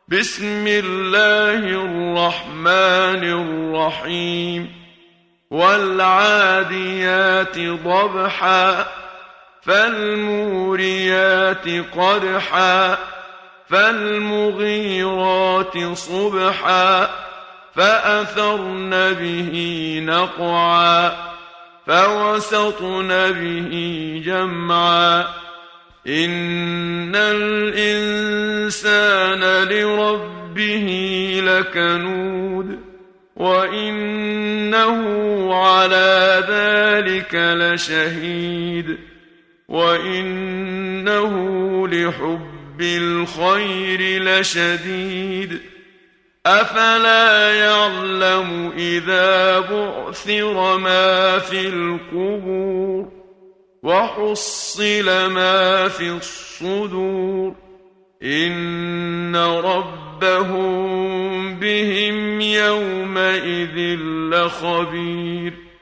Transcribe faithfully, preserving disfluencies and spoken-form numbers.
بسم الله الرحمن الرحيم والعاديات ضبحا فالموريات قدحا فالمغيرات صبحا فأثرن به نقعا فوسطن به جمعا إن الإنسان لربه لكنود وإنه على ذلك لشهيد وإنه لحب الخير لشديد أفلا يعلم إذا بعثر ما في القبور وحصل ما في الصدور إن ربهم بهم يومئذ لخبير